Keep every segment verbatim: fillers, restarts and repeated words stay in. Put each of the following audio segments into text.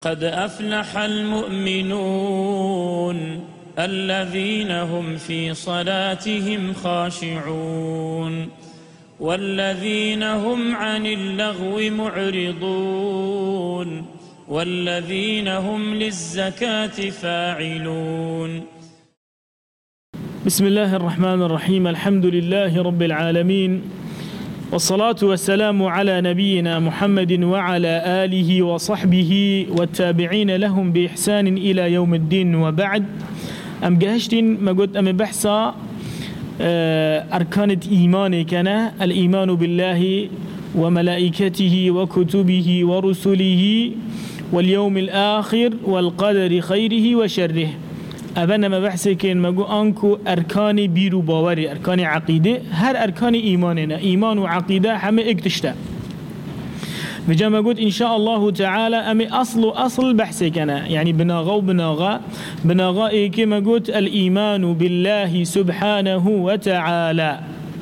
قد أفلح المؤمنون الذين هم في صلاتهم خاشعون والذين هم عن اللغو معرضون والذين هم للزكاة فاعلون. بسم الله الرحمن الرحيم. الحمد لله رب العالمين، والصلاة والسلام على نبينا محمد وعلى آله وصحبه والتابعين لهم بإحسان إلى يوم الدين. وبعد، أم جهشتين ما قلت أم بحثا أركان إيمان كان الإيمان بالله وملائكته وكتبه ورسله واليوم الآخر والقدر خيره وشره. أبنا ما بحثي كان ما قلت أنكو أركان بيرو باوري، أركان عقيدة، هر أركان إيماننا، إيمان وعقيدة هم اكتشتا. بجا ما قلت إن شاء الله تعالى أمي أصل أصل بحثي كان يعني بناغا وبناغا بناغا إيه كما قلت الإيمان بالله سبحانه وتعالى،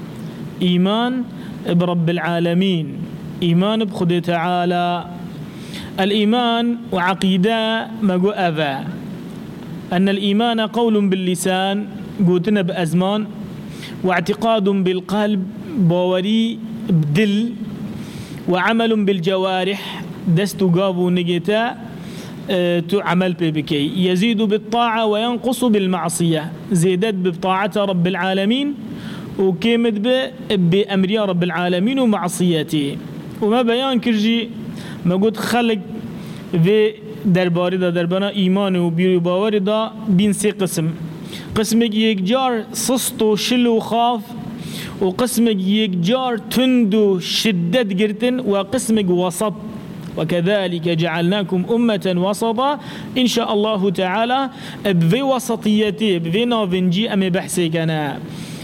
إيمان برب العالمين، إيمان بخد تعالى. الإيمان وعقيدة ما قلت أذا أن الإيمان قول باللسان قلتنا بأزمان، واعتقاد بالقلب باوري بدل، وعمل بالجوارح دست قابو نجتا اه تعمل بكي، يزيد بالطاعة وينقص بالمعصية، زيدت بطاعة رب العالمين وكيمد بأمر رب العالمين ومعصيته. وما بيان كرجي ما قلت خلق في درباري دا دربانا إيمان و بيرو باوري دا بين سي قسم. قسمك يكجار صستو شلو خاف، وقسمك يكجار تندو شدد قرتن، وقسمك وسط. وكذلك جعلناكم أمة وسطا إن شاء الله تعالى بفي وسطيتي بفي نافنجي أمي بحثي كان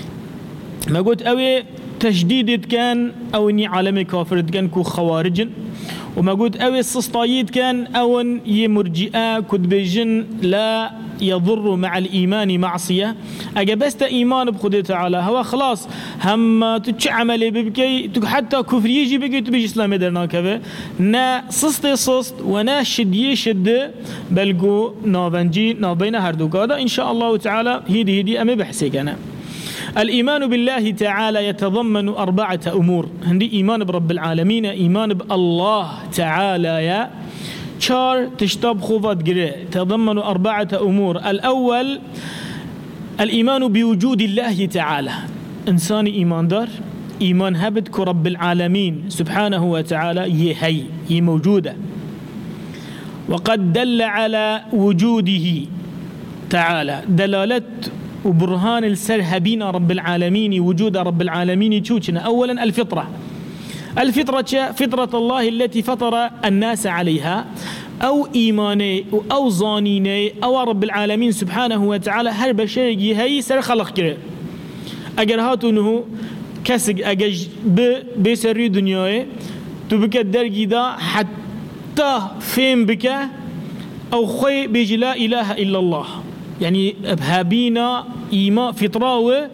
ما قلت أوي تشديد كان أو إني عالمي كافر كان كو خوارج، وما قلت أوي السسطايد كان أو يمرجئة كدبجن لا يضر مع الإيمان معصية. أجبست إيمان بخده تعالى هو خلاص هم تتشعمل ببكي حتى كفر يجي بكي تبيج إسلام درنا كذا نا سست سست ونا شد يشد بلقو نافنجي نابين هردوك. هذا إن شاء الله تعالى هيدي هيدي أمي بحسي كنا. الإيمان بالله تعالى يتضمن أربعة أمور. هندي إيمان برب العالمين، إيمان بالله تعالى يا شار تشتاب خوفات قرأ تضمن أربعة أمور. الأول الإيمان بوجود الله تعالى، إنسان إيمان دار إيمان هبت كرب العالمين سبحانه وتعالى يهي هي موجودة، وقد دل على وجوده تعالى دلالة وبرهان السرهبين رب العالمين وجود رب العالمين تشوشنا. أولا الفطرة، الفطرة فطرة الله التي فطر الناس عليها، أو إيماني أو ظانيني أو رب العالمين سبحانه وتعالى هر بشيء هي سر خلق كره. أجر هاتونه كسج أجج ب بسري دنياه تبك الدرجة دا حتى فين بك أو خي بيجي لا إله إلا الله، يعني بهابينا إيمان فطراوه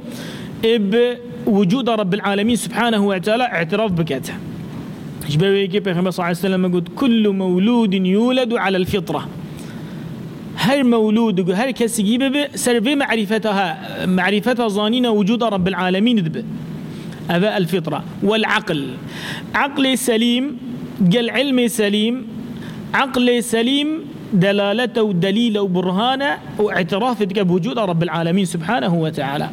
بوجود رب العالمين سبحانه وتعالى اعتراف بكته. جبويكي بيغمبر صلى الله عليه وسلم يقول كل مولود يولد على الفطرة. هر مولود هر كسي يجيب سرفي معرفتها معرفتها ظانين وجود رب العالمين دب أباء الفطرة. والعقل، عقل سليم قال علم سليم، عقل سليم دلالته ودليله وبرهانه واعترافك بوجود رب العالمين سبحانه وتعالى.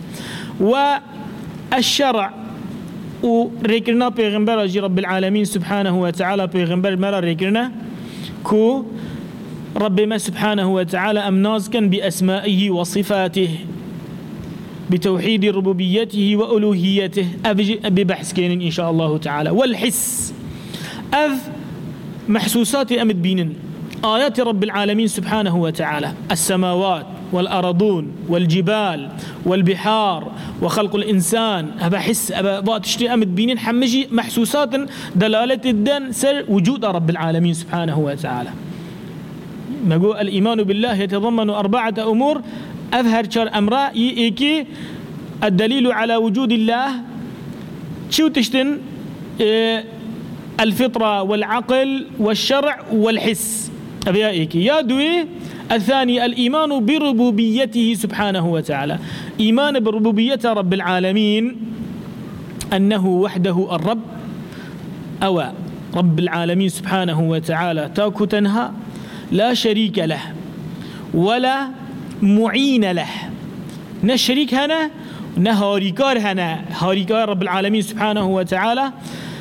والشرع وريكرنا بيغمبر جي رب العالمين سبحانه وتعالى بيغمبر مرة ريكرنا كو رب ما سبحانه وتعالى أمناز كان بأسمائه وصفاته بتوحيد ربوبيته وألوهيته أبي بحث كين إن شاء الله تعالى. والحس أذ محسوسات أمد بينن آيات رب العالمين سبحانه وتعالى، السماوات والأرضون والجبال والبحار وخلق الإنسان. أبا حس أبا تشتري أمد بينين حمجي محسوسات دلالة الدن سر وجود رب العالمين سبحانه وتعالى. ما قول الإيمان بالله يتضمن أربعة أمور أظهر شر أمراء إيكي الدليل على وجود الله شو تشتن إيه الفطرة والعقل والشرع والحس. أبيائك يا دوي. الثاني الإيمان بربوبيته سبحانه وتعالى، إيمان بربوبية رب العالمين، أنه وحده الرب، أو رب العالمين سبحانه وتعالى تاكو تنهى، لا شريك له ولا معين له، نشريك هنا نهاريكار هنا، هاريكار رب العالمين سبحانه وتعالى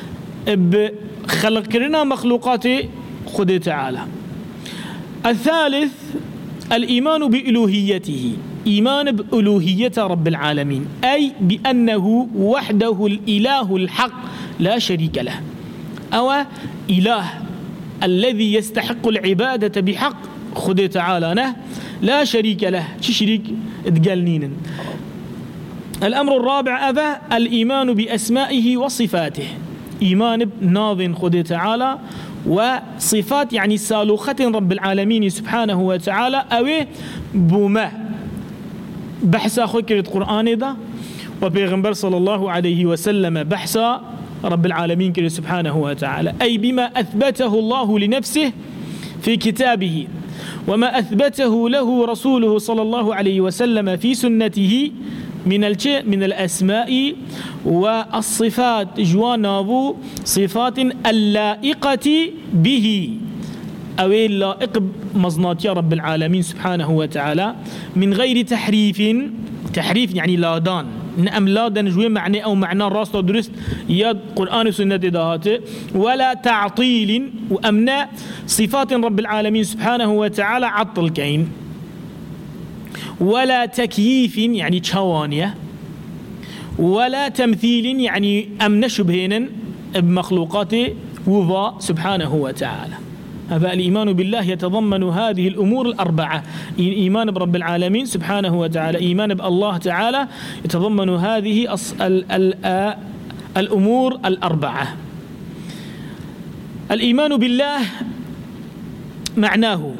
بخلق لنا مخلوقات خده تعالى. الثالث الإيمان بألوهيته، إيمان بألوهية رب العالمين، أي بأنه وحده الإله الحق لا شريك له، أو إله الذي يستحق العبادة بحق خده تعالى نه لا شريك له، شريك تقلنين. الأمر الرابع أبا الإيمان بأسمائه وصفاته، إيمان بناظن خده تعالى وصفات يعني سالوخة رب العالمين سبحانه وتعالى، أو بما بحثا خكرة القرآن ده وبيغمبر صلى الله عليه وسلم بحثا رب العالمين كريم سبحانه وتعالى، أي بما أثبته الله لنفسه في كتابه، وما أثبته له رسوله صلى الله عليه وسلم في سنته من من الأسماء والصفات، جوانابو صفات اللائقة به، أو اللائق مزنات يا رب العالمين سبحانه وتعالى، من غير تحريف، تحريف يعني لادان، نعم لادن جوي معنى أو معنى راس درست يا قرآن وسنة دهاته، ولا تعطيل وأمنا صفات رب العالمين سبحانه وتعالى عطل كين، ولا تكييف يعني تشوانية، ولا تمثيل يعني أمن شبهين بمخلوقاته وضع سبحانه وتعالى. هذا الإيمان بالله يتضمن هذه الأمور الأربعة، إيمان برب العالمين سبحانه وتعالى، إيمان بالله تعالى يتضمن هذه الأمور الأربعة. الإيمان بالله معناه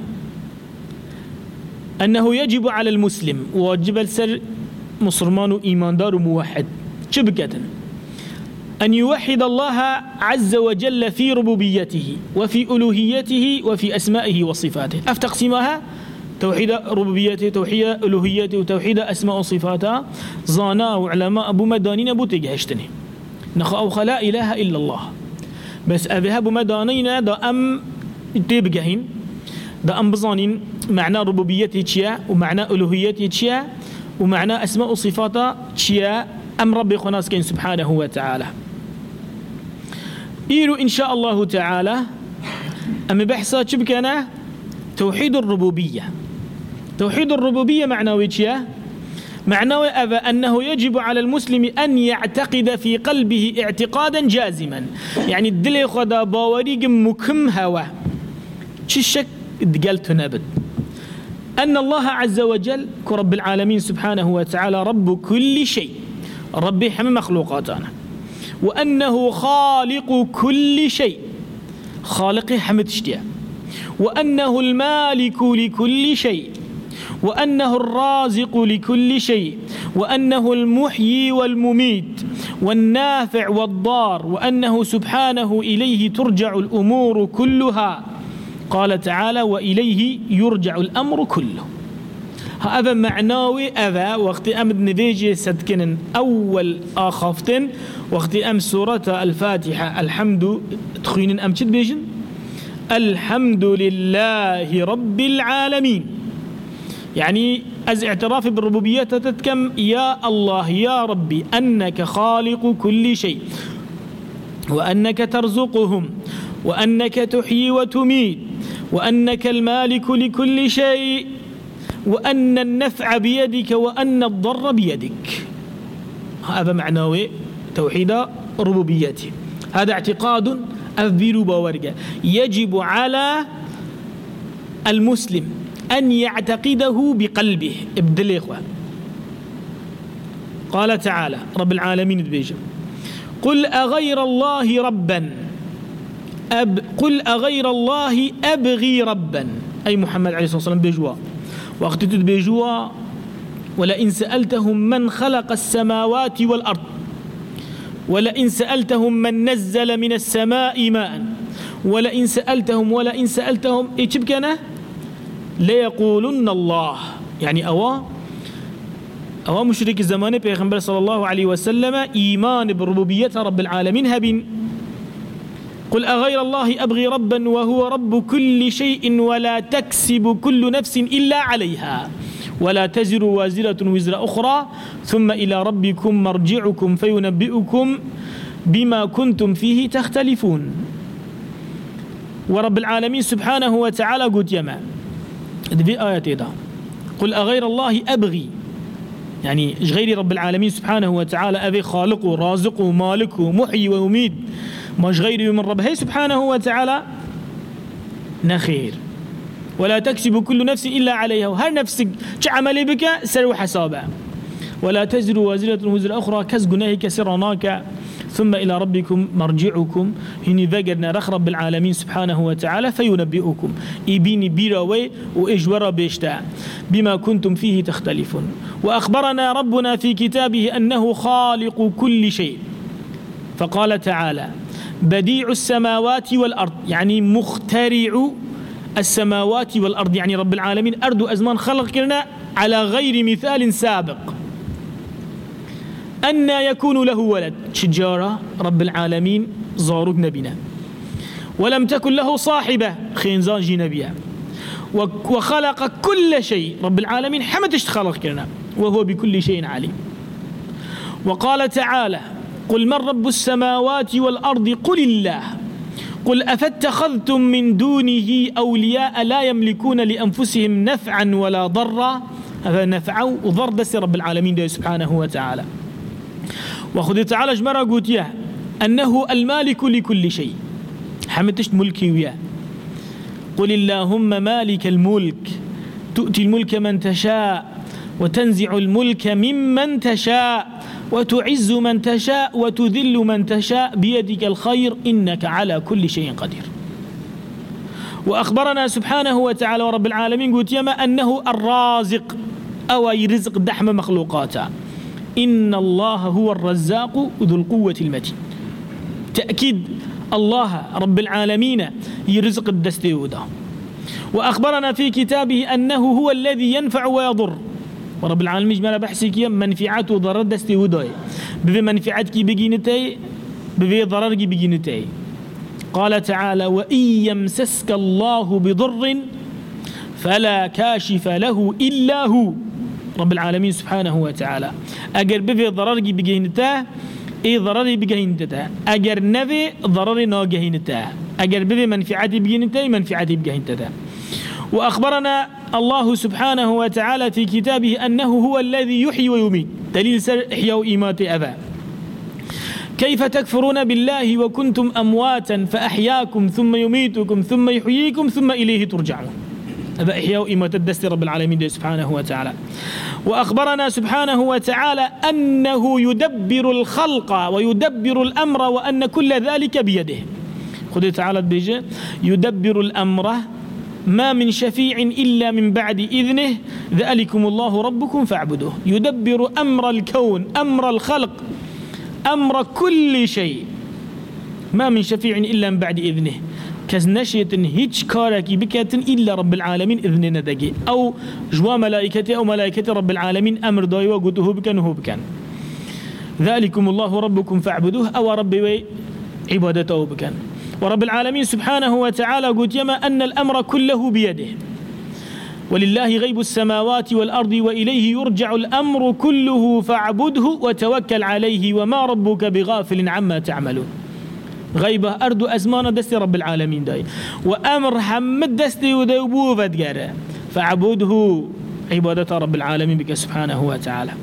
أنه يجب على المسلم، واجب السر مسلمان إيمان دار موحد شبكة، أن يوحد الله عز وجل في ربوبيته وفي ألوهيته وفي أسمائه وصفاته. أفتقسمها توحيد ربوبيته، توحيد ألوهيته، وتوحيد أسماء وصفاته. زانا وعلماء أبو مدانين أبو تجهشتني نخ أو خلا إله إلا الله، بس أبيها أبو مدانين دا أم تبجهين دا أم بزانين معنى ربوبيته شيا، ومعنى ألوهيته شيا، ومعنى أسماء وصفاته شيا، أم ربي خناس كين سبحانه وتعالى. إيرو إن شاء الله تعالى أم بحثا شبكنا توحيد الربوبية. توحيد الربوبية معناه شيا، معناه أبا أنه يجب على المسلم أن يعتقد في قلبه اعتقادا جازما، يعني الدلي خدا باوريق مكم هوا شك دقلت نبت أن الله عز وجل كرب العالمين سبحانه وتعالى رب كل شيء، ربي حمى مخلوقاتنا، وأنه خالق كل شيء، خالق حمد اشتيا، وأنه المالك لكل شيء، وأنه الرازق لكل شيء، وأنه المحيي والمميت والنافع والضار، وأنه سبحانه إليه ترجع الأمور كلها. قال تعالى وإليه يرجع الأمر كله. هذا معناوي أذا وقت أمد نفيجي ستكن أول آخفتن وقت أم سورة الفاتحة الحمد تخين أم شد بيجن الحمد لله رب العالمين، يعني أز اعتراف بالربوبية تتكم يا الله يا ربي أنك خالق كل شيء، وأنك ترزقهم، وأنك تحيي وتميت، وأنك المالك لكل شيء، وأن النفع بيدك وأن الضر بيدك. هذا معناه توحيد ربوبيته. هذا اعتقاد أذير باورجا يجب على المسلم أن يعتقده بقلبه. ابدل إخوة. قال تعالى رب العالمين بيجب قل أغير الله ربا أب قل أغير الله أبغي ربا، أي محمد عليه الصلاة والسلام بيجوا وقت بيجوا ولئن سألتهم من خلق السماوات والأرض ولئن سألتهم من نزل من السماء ماء ولئن سألتهم ولئن سألتهم إيش بكنا ليقولن الله يعني أوا أوا مشرك الزمان بيغمبر صلى الله عليه وسلم إيمان بربوبية رب العالمين هبين قل أغير الله أبغي ربا وهو رب كل شيء ولا تكسب كل نفس إلا عليها ولا تزر وازرة وزر أخرى ثم إلى ربكم مرجعكم فينبئكم بما كنتم فيه تختلفون. ورب العالمين سبحانه وتعالى قلت يما في آية ده قل أغير الله أبغي يعني غير رب العالمين سبحانه وتعالى أبي خالقه رازقه مالكه محيي ويميت مش غيره من ربه سبحانه وتعالى نخير ولا تكسب كل نفس إلا عليها وهر نفسك عمل بك سر حسابها ولا تزر وازرة وزر أخرى كس جناه كسرناك ثم إلى ربكم مرجعكم هني ذكرنا رخ رب العالمين سبحانه وتعالى فينبئكم إبيني بيراوي وإجورا بيشتاع بما كنتم فيه تختلفون. وأخبرنا ربنا في كتابه أنه خالق كل شيء فقال تعالى بديع السماوات والأرض يعني مخترع السماوات والأرض يعني رب العالمين أرض أزمان خلقنا على غير مثال سابق. أن يكون له ولد شجارة رب العالمين زارق نبينا ولم تكن له صاحبة خينزان جي نبيا وخلق كل شيء رب العالمين حمدش خلق كنا وهو بكل شيء عليم. وقال تعالى قل من رب السماوات والأرض قل الله قل أفاتخذتم من دونه أولياء لا يملكون لأنفسهم نفعا ولا ضرا هذا نفع وضر دس رب العالمين سبحانه وتعالى. وخذ تعالى جمرة قوتيه أنه المالك لكل شيء حمدش ملكي وياه قل اللهم مالك الملك تؤتي الملك من تشاء وتنزع الملك ممن تشاء وتعز من تشاء وتذل من تشاء بيدك الخير إنك على كل شيء قدير. وأخبرنا سبحانه وتعالى ورب العالمين قلت يما أنه الرازق أو يرزق دحم مخلوقاته إن الله هو الرزاق ذو القوة المتين. تأكيد الله رب العالمين يرزق الدستيوده. وأخبرنا في كتابه أنه هو الذي ينفع ويضر ورب العالمين جمال بحثي كي منفعات وضرر دستيوده بذي منفعات كي بيجينتي بذي ضرر كي بيجينتي. قال تعالى وإن يمسسك الله بضر فلا كاشف له إلا هو رب العالمين سبحانه وتعالى أجر بذي ضرر كي بيجينته إيه ضرر بيجينته أجر نبي ضرر ناجينته أجر بذي منفعات بيجينته منفعات بيجينته. وأخبرنا الله سبحانه وتعالى في كتابه أنه هو الذي يحيي ويميت دليل سر إحياء وإمات أبا كيف تكفرون بالله وكنتم أمواتا فأحياكم ثم يميتكم ثم يحييكم ثم إليه ترجعون هذا إحياء وإمات الدست رب العالمين سبحانه وتعالى. وأخبرنا سبحانه وتعالى أنه يدبر الخلق ويدبر الأمر وأن كل ذلك بيده. خذ تعالى بيجي يدبر الأمر ما من شفيع إلا من بعد إذنه ذلكم الله ربكم فاعبدوه. يدبر أمر الكون أمر الخلق أمر كل شيء ما من شفيع إلا من بعد إذنه كزنشية هيج كارك بكات إلا رب العالمين إذن ندقي أو جوا ملائكته أو ملائكة رب العالمين أمر دايوا قلته بكان وهو بكان ذلكم الله ربكم فاعبدوه أو ربي عبادته بكان. ورب العالمين سبحانه وتعالى قلت يما أن الأمر كله بيده ولله غيب السماوات والأرض وإليه يرجع الأمر كله فاعبده وتوكل عليه وما ربك بغافل عما تعملون. غيبة أرض أزمان دست رب العالمين داي وأمر حمد دست ودوبوه فدقاره فاعبده عبادة رب العالمين بك سبحانه وتعالى.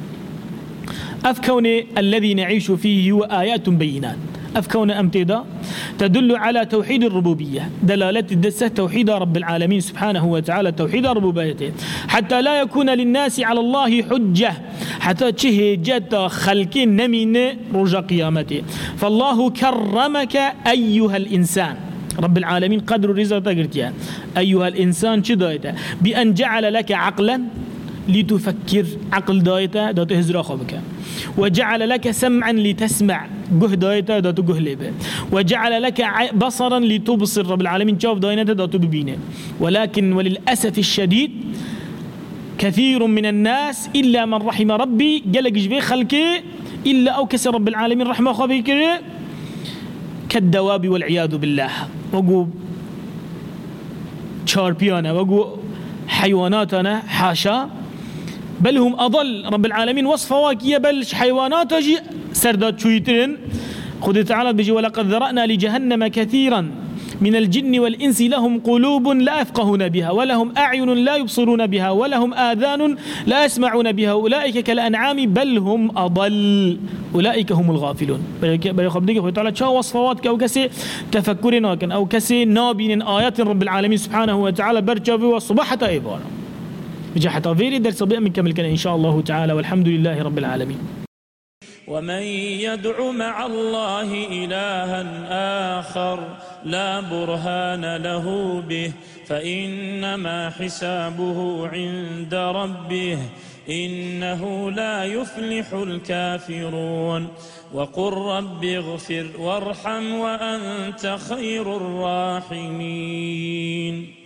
أفكون الذي نعيش فيه هو آيات بينات أفكون أمتدى تدل على توحيد الربوبية دلالة الدسة توحيد رب العالمين سبحانه وتعالى توحيد ربوبيته حتى لا يكون للناس على الله حجة حتى تشهجت خلق نمين رجا قيامته. فالله كرمك أيها الإنسان رب العالمين قدر رزق تقرتيا أيها الإنسان شدايته بأن جعل لك عقلا لتفكر عقل دايته دا تهزر أخوك وجعل لك سمعا لتسمع جه دايته داتو جه لبه وجعل لك بصرا لتبصر رب العالمين شوف داينته داتو ببينه ولكن وللأسف الشديد كثير من الناس إلا من رحم ربي جلق جبي خلقه إلا أو كسر رب العالمين رحمه خبيك كالدواب والعياذ بالله وقو شاربيانا وقو حيواناتنا حاشا بل هم أضل رب العالمين وصفه واكية بل حيوانات سردات شويترين خذ تعالى بيجي ولقد ذرأنا لجهنم كثيرا من الجن والإنس لهم قلوب لا يفقهون بها ولهم أعين لا يبصرون بها ولهم آذان لا يسمعون بها أولئك كالأنعام بل هم أضل أولئك هم الغافلون بل يخبرك خذ تعالى شو وصفوات أو كسي تفكرنا أو كسي نابين آيات رب العالمين سبحانه وتعالى برجوا والصباح حتى إيبارا بجي حتى فيري درس بيئة من كمل كان إن شاء الله تعالى والحمد لله رب العالمين. ومن يدع مع الله إلها آخر لا برهان له به فإنما حسابه عند ربه إنه لا يفلح الكافرون. وقل رب اغفر وارحم وأنت خير الراحمين.